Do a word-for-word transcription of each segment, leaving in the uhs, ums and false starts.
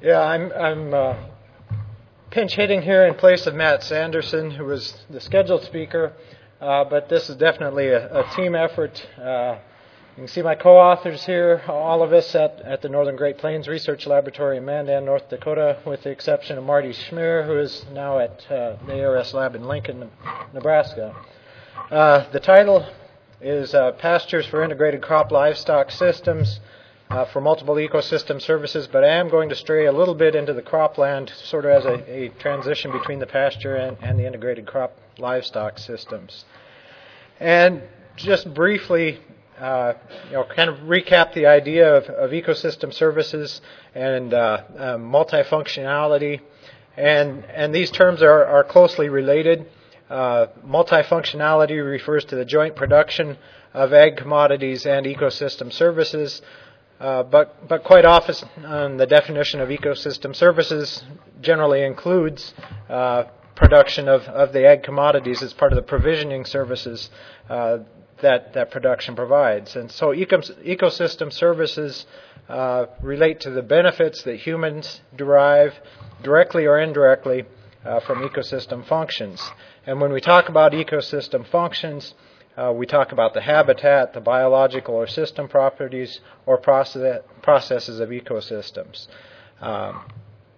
Yeah, I'm, I'm uh, pinch hitting here in place of Matt Sanderson, who was the scheduled speaker, uh, but this is definitely a, a team effort. Uh, you can see my co-authors here, all of us at, at the Northern Great Plains Research Laboratory in Mandan, North Dakota, with the exception of Marty Schmier, who is now at uh, the A R S lab in Lincoln, Nebraska. Uh, the title is uh, Pastures for Integrated Crop Livestock Systems uh, for Multiple Ecosystem Services, but I am going to stray a little bit into the cropland, sort of as a, a transition between the pasture and, and the integrated crop livestock systems. And just briefly, uh, you know, kind of recap the idea of, of ecosystem services and uh, uh, multifunctionality, and and these terms are, are closely related. Uh, multifunctionality refers to the joint production of ag commodities and ecosystem services, uh, but but quite often um, the definition of ecosystem services generally includes uh, production of, of the ag commodities as part of the provisioning services uh, that that production provides. And so ecos- ecosystem services uh, relate to the benefits that humans derive directly or indirectly uh, from ecosystem functions. And when we talk about ecosystem functions, uh, we talk about the habitat, the biological or system properties, or process, processes of ecosystems. Um,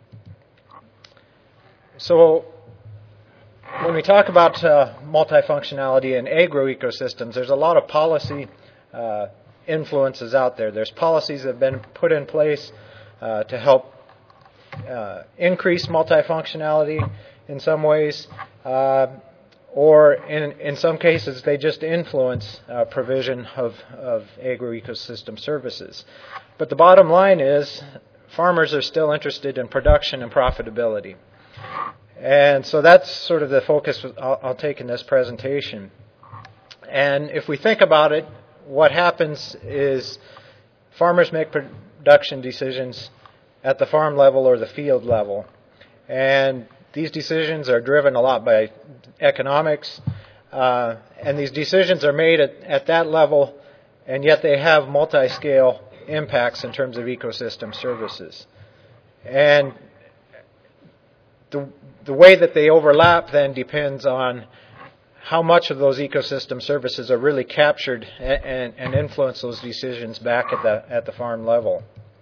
so when we talk about uh, multifunctionality in agroecosystems, there's a lot of policy uh, influences out there. There's policies that have been put in place uh, to help uh, increase multifunctionality in some ways, uh, or in in some cases they just influence uh, provision of, of agroecosystem services. But the bottom line is farmers are still interested in production and profitability. And so that's sort of the focus I'll, I'll take in this presentation. And if we think about it, what happens is farmers make production decisions at the farm level or the field level. And these decisions are driven a lot by economics, uh, and these decisions are made at, at that level, and yet they have multi-scale impacts in terms of ecosystem services. And the, the way that they overlap then depends on how much of those ecosystem services are really captured and, and, and influence those decisions back at the, at the farm level.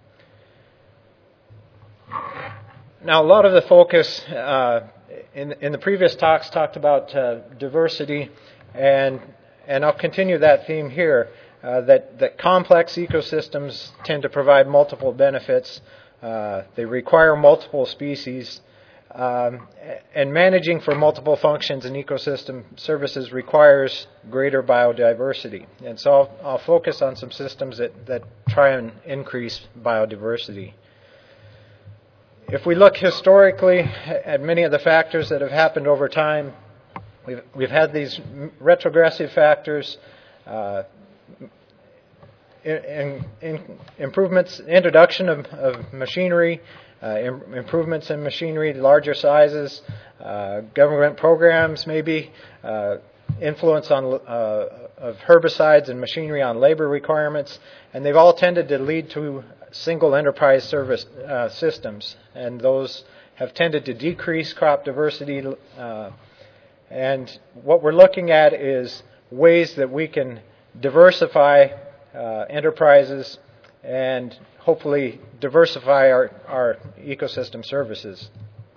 Now, a lot of the focus uh, in, in the previous talks talked about uh, diversity, and and I'll continue that theme here, uh, that, that complex ecosystems tend to provide multiple benefits. Uh, they require multiple species, um, and managing for multiple functions in ecosystem services requires greater biodiversity. And so I'll, I'll focus on some systems that, that try and increase biodiversity. If we look historically at many of the factors that have happened over time, we've, we've had these retrogressive factors, uh, in, in improvements, introduction of, of machinery, uh, im- improvements in machinery, larger sizes, uh, government programs maybe, uh, influence on uh, of herbicides and machinery on labor requirements, and they've all tended to lead to single enterprise service uh, systems, and those have tended to decrease crop diversity. Uh, and what we're looking at is ways that we can diversify uh, enterprises and hopefully diversify our, our ecosystem services.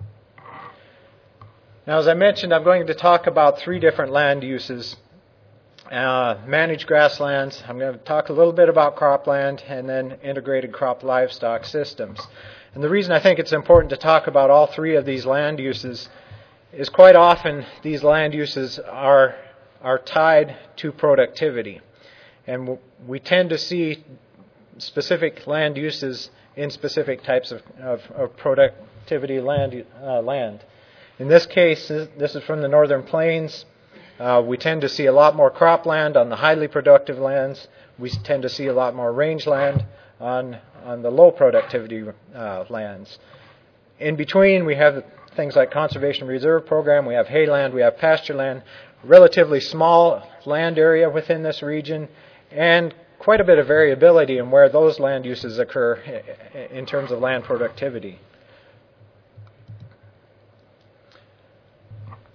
Now, as I mentioned, I'm going to talk about three different land uses. Uh, managed grasslands, I'm going to talk a little bit about cropland, and then integrated crop livestock systems. And the reason I think it's important to talk about all three of these land uses is quite often these land uses are are tied to productivity. And we tend to see specific land uses in specific types of, of, of productivity land, uh, land. In this case, this is from the Northern Plains. Uh, we tend to see a lot more cropland on the highly productive lands. We tend to see a lot more rangeland on on the low productivity uh, lands. In between, we have things like Conservation Reserve Program. We have hayland. We have pasture land. Relatively small land area within this region, and quite a bit of variability in where those land uses occur in terms of land productivity.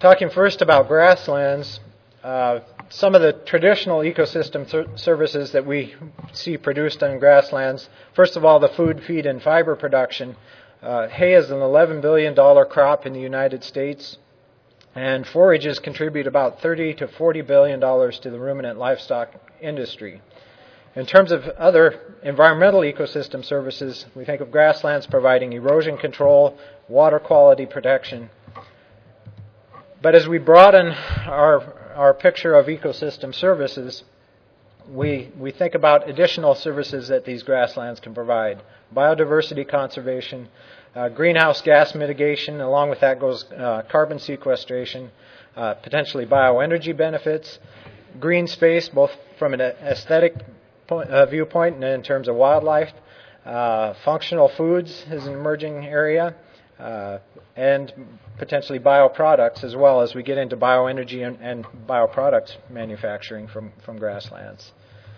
talking first about grasslands, uh, some of the traditional ecosystem ser- services that we see produced on grasslands, first of all, the food, feed, and fiber production. Uh, hay is an eleven billion dollars crop in the United States, and forages contribute about thirty to forty billion dollars to the ruminant livestock industry. In terms of other environmental ecosystem services, we think of grasslands providing erosion control, water quality protection. But as we broaden our, our picture of ecosystem services, we, we think about additional services that these grasslands can provide. Biodiversity conservation, uh, greenhouse gas mitigation, along with that goes uh, carbon sequestration, uh, potentially bioenergy benefits, green space, both from an aesthetic point, uh, viewpoint and in terms of wildlife. Uh, functional foods is an emerging area, uh, and potentially bioproducts as well as we get into bioenergy and, and bioproducts manufacturing from, from grasslands.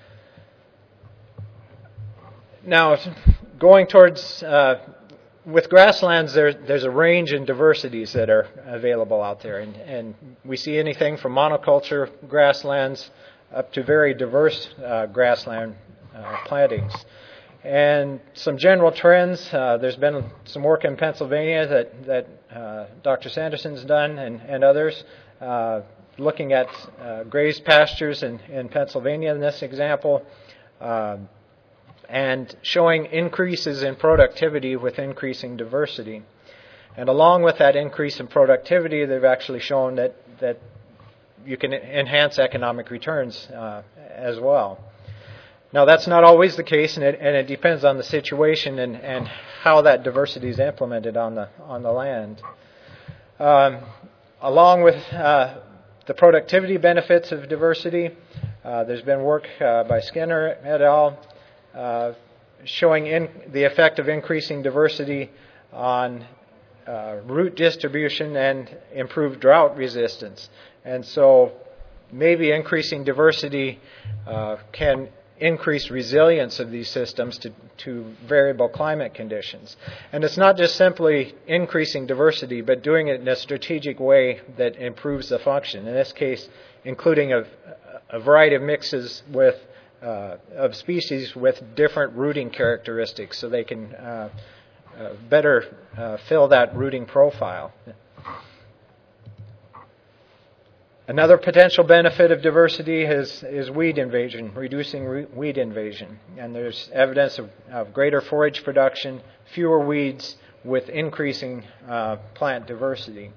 Now, going towards, uh, with grasslands, there, there's a range in diversities that are available out there, and, and we see anything from monoculture grasslands up to very diverse uh, grassland uh, plantings. And some general trends, uh, there's been some work in Pennsylvania that, that uh, Doctor Sanderson's done and, and others, uh, looking at uh, grazed pastures in, in Pennsylvania in this example, uh, and showing increases in productivity with increasing diversity. And along with that increase in productivity, they've actually shown that, that you can enhance economic returns uh, as well. Now, that's not always the case, and it, and it depends on the situation and, and how that diversity is implemented on the on the land. Um, along with uh, the productivity benefits of diversity, uh, there's been work uh, by Skinner et al. Uh, showing in the effect of increasing diversity on uh, root distribution and improved drought resistance. And so maybe increasing diversity uh, can increase resilience of these systems to, to variable climate conditions. And it's not just simply increasing diversity, but doing it in a strategic way that improves the function. In this case, including a, a variety of mixes with uh, of species with different rooting characteristics so they can uh, uh, better uh, fill that rooting profile. Another potential benefit of diversity is, is weed invasion, reducing re- weed invasion. And there's evidence of, of greater forage production, fewer weeds, with increasing uh, plant diversity.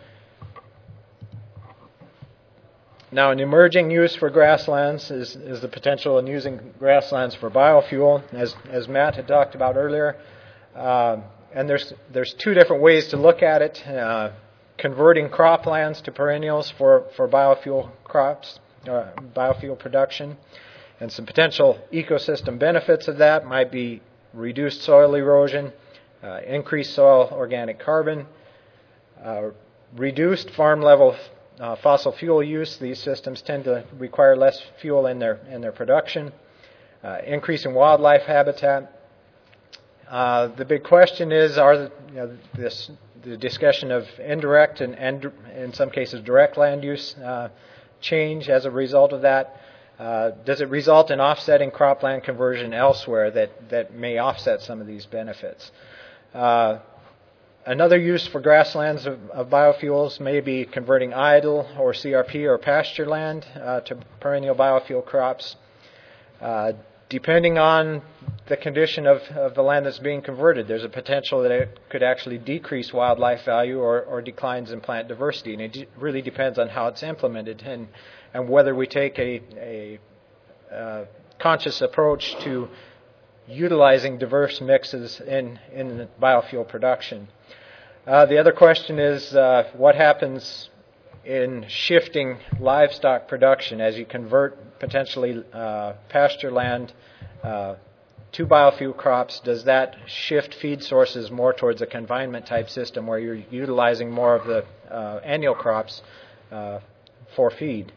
Now, an emerging use for grasslands is, is the potential in using grasslands for biofuel, as, as Matt had talked about earlier. Uh, and there's, there's two different ways to look at it. Uh, converting croplands to perennials for, for biofuel crops, uh, biofuel production. And some potential ecosystem benefits of that might be reduced soil erosion, uh, increased soil organic carbon, uh, reduced farm-level uh, fossil fuel use. These systems tend to require less fuel in their, in their production, uh, increase in wildlife habitat. Uh, the big question is, are the, you know, this the discussion of indirect and, and in some cases direct land use uh, change as a result of that? Uh, does it result in offsetting cropland conversion elsewhere that, that may offset some of these benefits? Uh, another use for grasslands of, of biofuels may be converting idle or C R P or pasture land uh, to perennial biofuel crops. Uh, Depending on the condition of, of the land that's being converted, there's a potential that it could actually decrease wildlife value or, or declines in plant diversity. And it d- really depends on how it's implemented and, and whether we take a, a uh, conscious approach to utilizing diverse mixes in, in biofuel production. Uh, the other question is uh, what happens in shifting livestock production as you convert potentially uh, pasture land uh, to biofuel crops? Does that shift feed sources more towards a confinement type system where you're utilizing more of the uh, annual crops uh, for feed?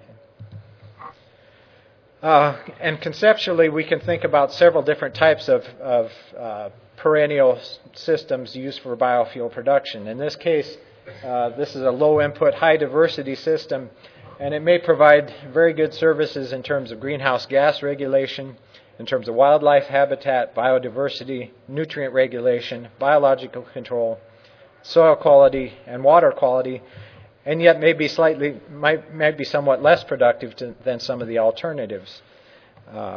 Uh, and conceptually, we can think about several different types of, of uh, perennial systems used for biofuel production. In this case, Uh, this is a low input, high diversity system, and it may provide very good services in terms of greenhouse gas regulation, in terms of wildlife habitat, biodiversity, nutrient regulation, biological control, soil quality, and water quality, and yet may be slightly, might, might be somewhat less productive to, than some of the alternatives. Uh,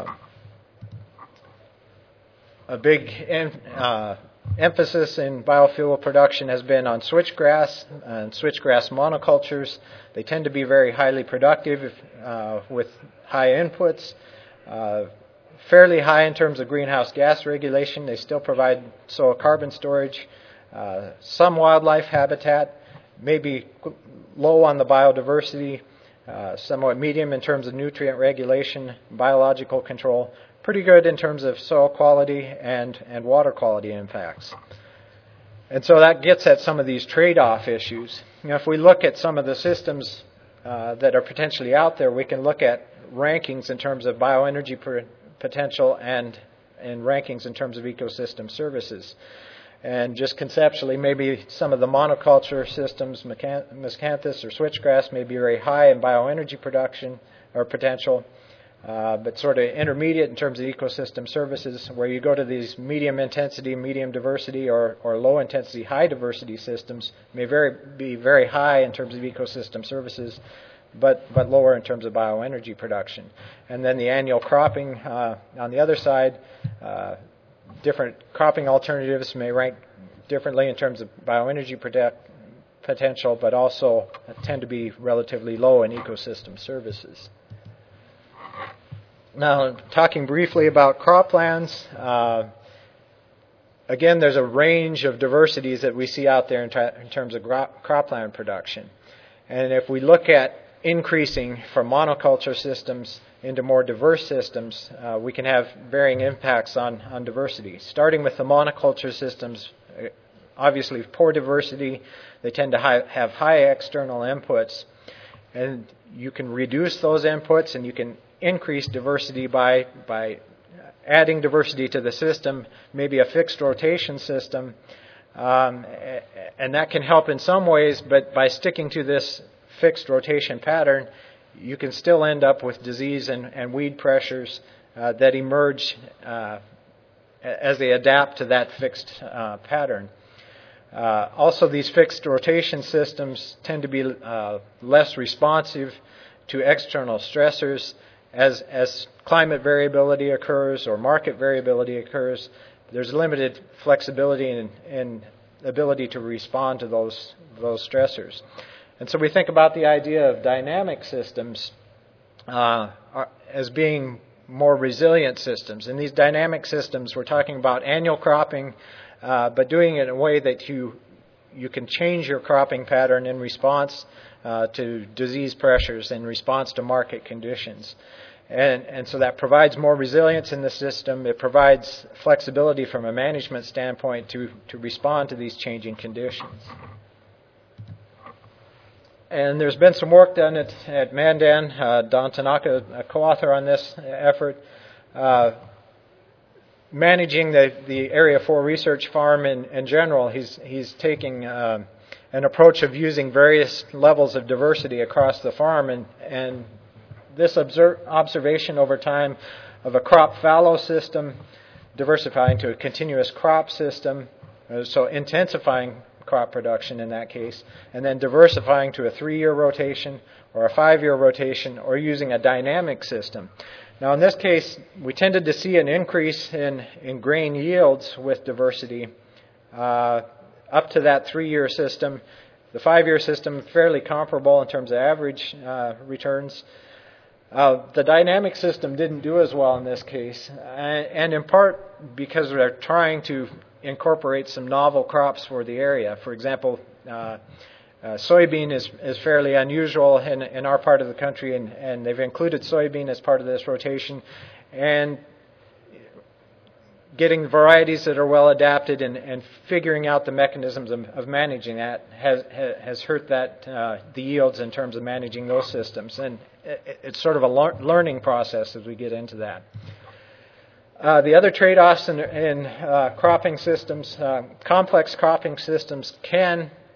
a big em, uh, emphasis in biofuel production has been on switchgrass and switchgrass monocultures. They tend to be very highly productive uh, with high inputs, uh, fairly high in terms of greenhouse gas regulation. They still provide soil carbon storage, uh, some wildlife habitat, maybe low on the biodiversity, uh, somewhat medium in terms of nutrient regulation, biological control, pretty good in terms of soil quality and, and water quality impacts. And so that gets at some of these trade-off issues. You know, if we look at some of the systems uh, that are potentially out there, we can look at rankings in terms of bioenergy per potential and, and rankings in terms of ecosystem services. And just conceptually, maybe some of the monoculture systems, miscanthus or switchgrass, may be very high in bioenergy production or potential, uh, but sort of intermediate in terms of ecosystem services, where you go to these medium intensity, medium diversity, or, or low intensity, high diversity systems, may very, be very high in terms of ecosystem services, but, but lower in terms of bioenergy production. And then the annual cropping uh, on the other side, uh, different cropping alternatives may rank differently in terms of bioenergy protect, potential, but also tend to be relatively low in ecosystem services. Now, talking briefly about croplands, uh, again, there's a range of diversities that we see out there in, tra- in terms of gro- cropland production. And if we look at increasing from monoculture systems into more diverse systems, uh, we can have varying impacts on, on diversity. Starting with the monoculture systems, obviously poor diversity, they tend to hi- have high external inputs, and you can reduce those inputs and you can increase diversity by, by adding diversity to the system, maybe a fixed rotation system, um, and that can help in some ways, but by sticking to this fixed rotation pattern, you can still end up with disease and, and weed pressures uh, that emerge uh, as they adapt to that fixed uh, pattern. Uh, also, these fixed rotation systems tend to be uh, less responsive to external stressors. As, as climate variability occurs or market variability occurs, there's limited flexibility and, and ability to respond to those, those stressors. And so we think about the idea of dynamic systems uh, are, as being more resilient systems. In these dynamic systems, we're talking about annual cropping, uh, but doing it in a way that you you can change your cropping pattern in response uh, to disease pressures, in response to market conditions. And, and so that provides more resilience in the system. It provides flexibility from a management standpoint to, to respond to these changing conditions. And there's been some work done at, at Mandan. Uh, Don Tanaka, a co-author on this effort, uh, managing the, the Area four Research Farm in, in general. He's, he's taking uh, an approach of using various levels of diversity across the farm, and, and this observe, observation over time of a crop fallow system diversifying to a continuous crop system, uh, so intensifying crop production in that case, and then diversifying to a three-year rotation or a five-year rotation, or using a dynamic system. Now, in this case, we tended to see an increase in, in grain yields with diversity uh, up to that three-year system. The five-year system, fairly comparable in terms of average uh, returns. Uh, the dynamic system didn't do as well in this case, and, and in part because they're trying to incorporate some novel crops for the area. For example, uh, uh, soybean is, is fairly unusual in, in our part of the country, and, and they've included soybean as part of this rotation. And getting varieties that are well adapted and, and figuring out the mechanisms of, of managing that has has hurt that uh, the yields in terms of managing those systems. And it, it's sort of a lear- learning process as we get into that. Uh, the other trade-offs in, in uh, cropping systems, uh, complex cropping systems can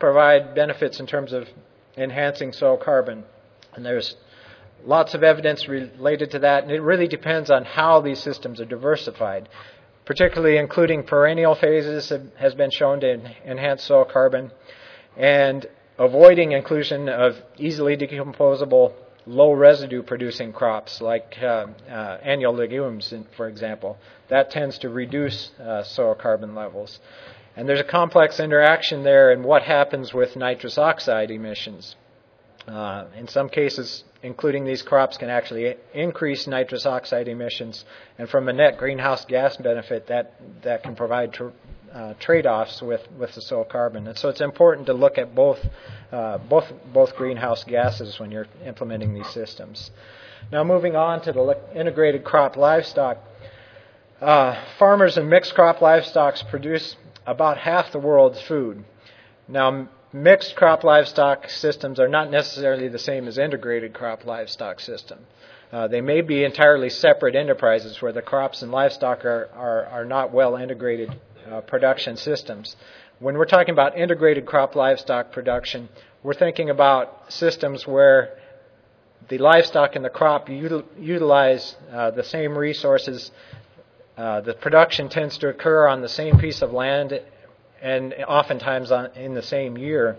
provide benefits in terms of enhancing soil carbon. And there's lots of evidence related to that, and it really depends on how these systems are diversified. Particularly including perennial phases have, has been shown to en- enhance soil carbon, and avoiding inclusion of easily decomposable, low residue producing crops like uh, uh, annual legumes, for example. That tends to reduce uh, soil carbon levels. And there's a complex interaction there in what happens with nitrous oxide emissions. Uh, in some cases, including these crops can actually increase nitrous oxide emissions, and from a net greenhouse gas benefit, that, that can provide tr- uh, trade-offs with, with the soil carbon. And so it's important to look at both, uh, both, both greenhouse gases when you're implementing these systems. Now moving on to the integrated crop livestock. Uh, farmers and mixed crop livestock produce about half the world's food. Now, mixed crop livestock systems are not necessarily the same as integrated crop livestock system. Uh, they may be entirely separate enterprises where the crops and livestock are, are, are not well integrated uh, production systems. When we're talking about integrated crop livestock production, we're thinking about systems where the livestock and the crop util, utilize uh, the same resources. Uh, the production tends to occur on the same piece of land and oftentimes on, in the same year.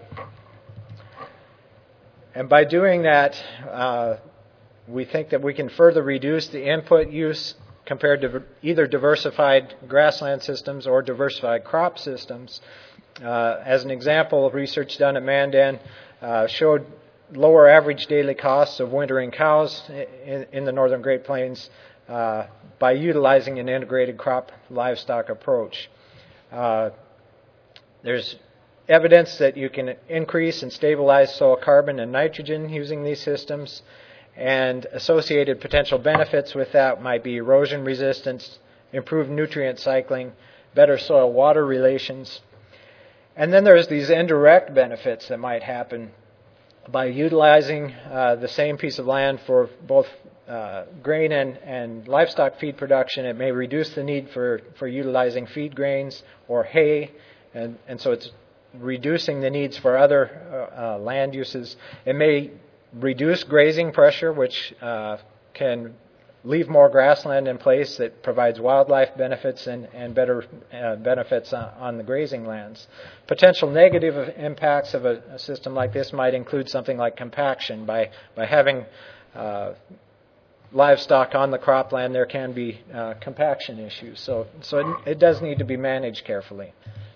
And by doing that, uh, we think that we can further reduce the input use compared to either diversified grassland systems or diversified crop systems. Uh, as an example, research done at Mandan uh, showed lower average daily costs of wintering cows in, in the northern Great Plains uh, by utilizing an integrated crop livestock approach. Uh, There's evidence that you can increase and stabilize soil carbon and nitrogen using these systems, and associated potential benefits with that might be erosion resistance, improved nutrient cycling, better soil-water relations. And then there's these indirect benefits that might happen by utilizing uh, the same piece of land for both uh, grain and, and livestock feed production. It may reduce the need for, for utilizing feed grains or hay. And, and so it's reducing the needs for other uh, uh, land uses. It may reduce grazing pressure, which uh, can leave more grassland in place that provides wildlife benefits and, and better uh, benefits on, on the grazing lands. Potential negative impacts of a, a system like this might include something like compaction. By, by having uh, livestock on the cropland, there can be uh, compaction issues. So, so it, it does need to be managed carefully.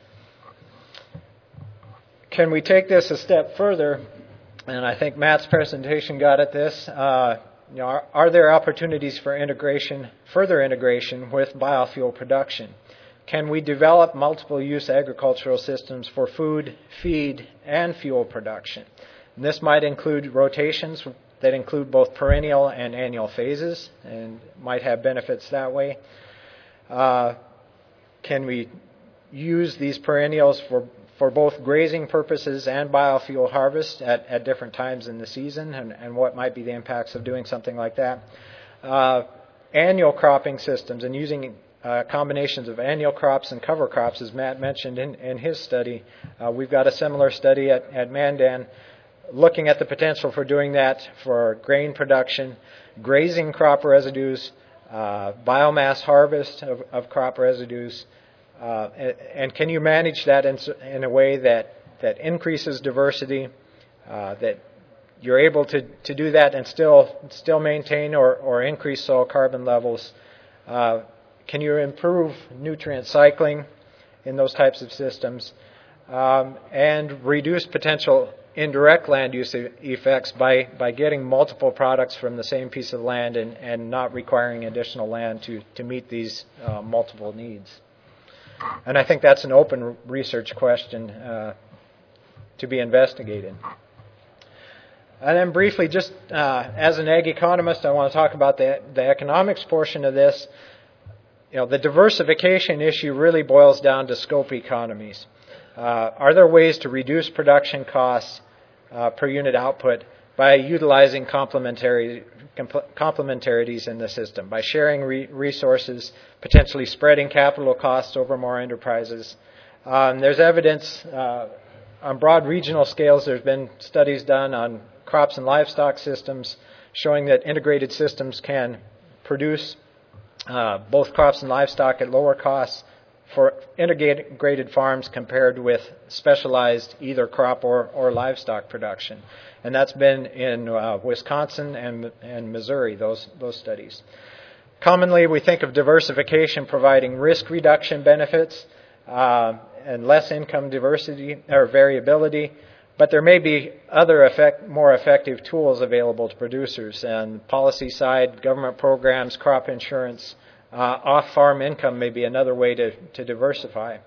Can we take this a step further? And I think Matt's presentation got at this. Uh, you know, are, are there opportunities for integration, further integration with biofuel production? Can we develop multiple use agricultural systems for food, feed, and fuel production? And this might include rotations that include both perennial and annual phases, and might have benefits that way. Uh, can we use these perennials for for both grazing purposes and biofuel harvest at, at different times in the season, and, and what might be the impacts of doing something like that. Uh, annual cropping systems and using uh, combinations of annual crops and cover crops, as Matt mentioned in, in his study. Uh, we've got a similar study at, at Mandan looking at the potential for doing that for grain production, grazing crop residues, uh, biomass harvest of, of crop residues. Uh, and, and can you manage that in, in a way that, that increases diversity, uh, that you're able to, to do that and still still maintain or, or increase soil carbon levels? Uh, can you improve nutrient cycling in those types of systems, um, and reduce potential indirect land use effects by, by getting multiple products from the same piece of land and, and not requiring additional land to, to meet these uh, multiple needs? And I think that's an open research question uh, to be investigated. And then briefly, just uh, as an ag economist, I want to talk about the, the economics portion of this. You know, the diversification issue really boils down to scope economies. Uh, are there ways to reduce production costs uh, per unit output by utilizing complementary complementarities in the system, by sharing re- resources, potentially spreading capital costs over more enterprises? Um, there's evidence uh, on broad regional scales, there's been studies done on crops and livestock systems showing that integrated systems can produce uh, both crops and livestock at lower costs for integrated farms compared with specialized either crop or, or livestock production. And that's been in uh, Wisconsin and, and Missouri, those, those studies. Commonly, we think of diversification providing risk reduction benefits uh, and less income diversity or variability, but there may be other effect, more effective tools available to producers. And policy side, government programs, crop insurance, Uh, off-farm income may be another way to, to diversify.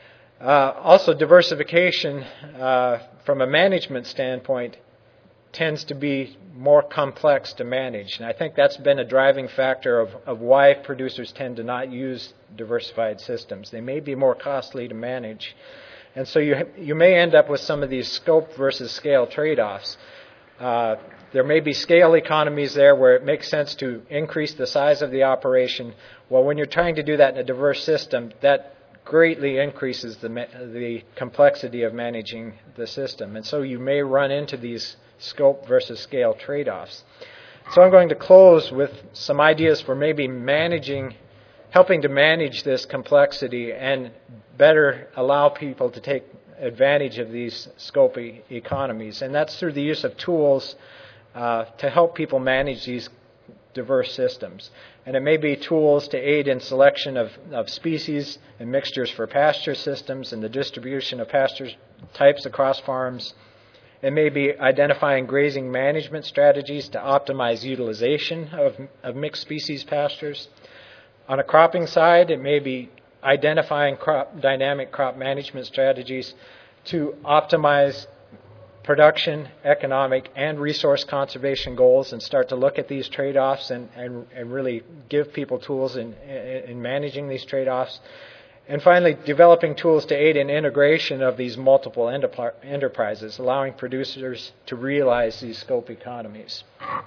Uh, also, diversification uh, from a management standpoint tends to be more complex to manage. And I think that's been a driving factor of, of why producers tend to not use diversified systems. They may be more costly to manage. And so you, you may end up with some of these scope versus scale trade-offs. Uh, There may be scale economies there where it makes sense to increase the size of the operation. Well, when you're trying to do that in a diverse system, that greatly increases the, the complexity of managing the system. And so you may run into these scope versus scale trade-offs. So I'm going to close with some ideas for maybe managing, helping to manage this complexity and better allow people to take advantage of these scope e- economies. And that's through the use of tools Uh, to help people manage these diverse systems. And it may be tools to aid in selection of, of species and mixtures for pasture systems and the distribution of pasture types across farms. It may be identifying grazing management strategies to optimize utilization of, of mixed species pastures. On a cropping side, it may be identifying crop, dynamic crop management strategies to optimize production, economic, and resource conservation goals and start to look at these trade-offs and, and, and really give people tools in, in managing these trade-offs. And finally, developing tools to aid in integration of these multiple enterprises, allowing producers to realize these scope economies.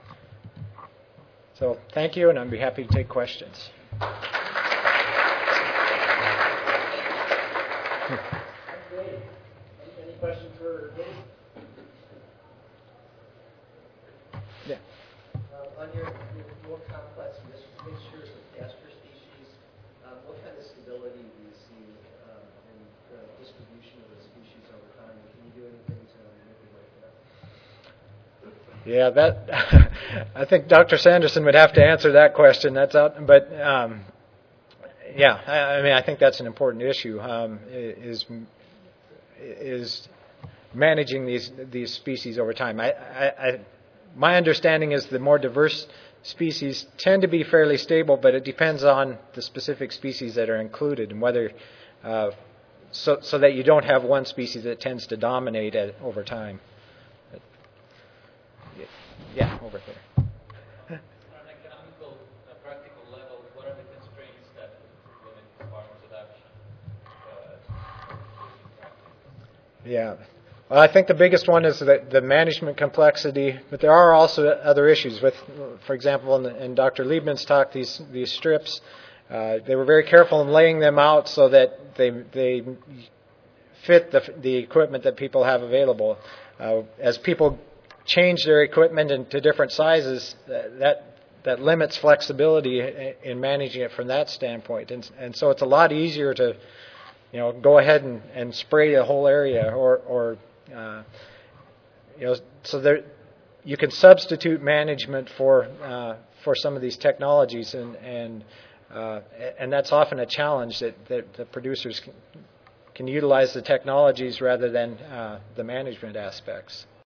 So thank you, and I'd be happy to take questions. Any questions for Dave? Yeah. Uh, on your, your more complex mixtures of pasture species, um, what kind of stability do you see um, in the distribution of the species over time? Can you do anything to manipulate that? Yeah, that I think Doctor Sanderson would have to answer that question. That's out, but um, yeah, I, I mean I think that's an important issue. Um, is is managing these these species over time. I, I, I My understanding is the more diverse species tend to be fairly stable, but it depends on the specific species that are included and whether, uh, so, so that you don't have one species that tends to dominate at, over time. But, yeah, over there. On an economical, uh, practical level, what are the constraints that limit farmers' adoption? Uh, yeah. Well, I think the biggest one is the, the management complexity, but there are also other issues. With, for example, in, the, in Doctor Liebman's talk, these these strips, uh, they were very careful in laying them out so that they they fit the the equipment that people have available. Uh, as people change their equipment into different sizes, that that limits flexibility in managing it from that standpoint, and and so it's a lot easier to, you know, go ahead and, and spray the whole area or or Uh, you know, so there, you can substitute management for uh, for some of these technologies, and and uh, and that's often a challenge that, that the producers can, can utilize the technologies rather than uh, the management aspects.